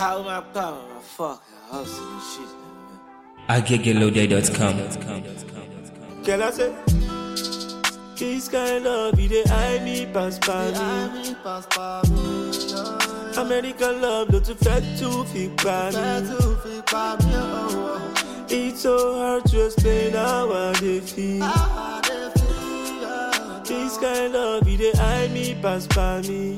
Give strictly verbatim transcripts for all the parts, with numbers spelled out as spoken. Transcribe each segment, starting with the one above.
How am I power? Fuck, I hustle and shit. I get get loaded dot com. Can I say? This kind of love, they eye me pass by me. American love, not to fat to fit by me. It's so hard to explain how I they feel. This kind of love, they eye me pass by me.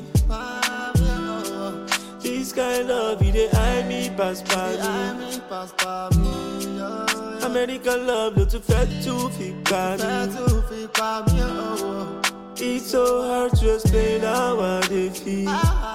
This kind of love, they eye me pass by me. American love, not to fat to fit by me. It's so hard to explain how I they feel.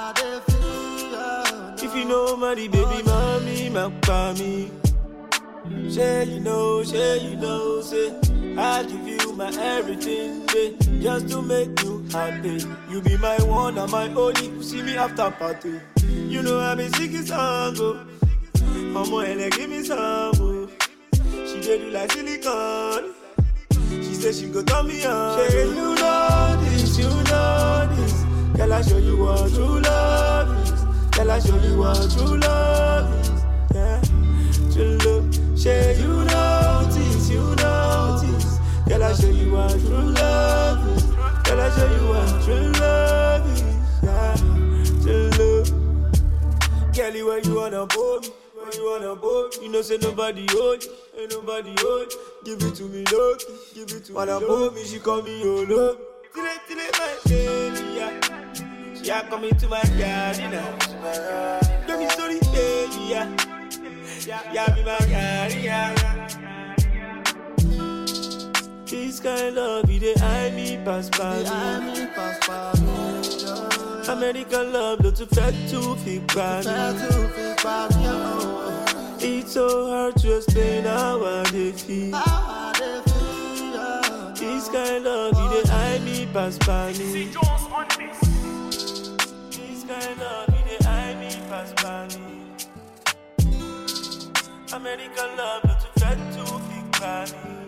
If you know money, baby, mommy, my mommy. Say you know, say you know, say I give you my everything, say, just to make you happy. You be my one and my only. You see me after party. You know I be singing song, oh. Mama, Ella, give me some, oh. She did do like silicone. She said she go turn me on. Say you know this, you know this. Girl, I show you what true love is. Girl, I show you what true love is. Yeah, true love. Say you notice, you notice. Girl, I show you what true love is. Girl, I show you what true love is. Yeah, true love. Girl, where you wanna pull me? Where you wanna pull me? You know say nobody hold you, ain't nobody hold you. Give it to me, look, give it to me. Wanna pull me, she call me your love. Till it, till it, my baby, yeah. She a coming to my garden now. Let me sorry, baby, yeah. Yeah, be my garden, yeah. This kind of love, they eye me pass by me. American love, not to fat to fit by me. It's so hard to explain how I they feel. This kind of love, they eye me pass by me. This kind of love, they eye me pass by me. American love, not to fat to fit by me.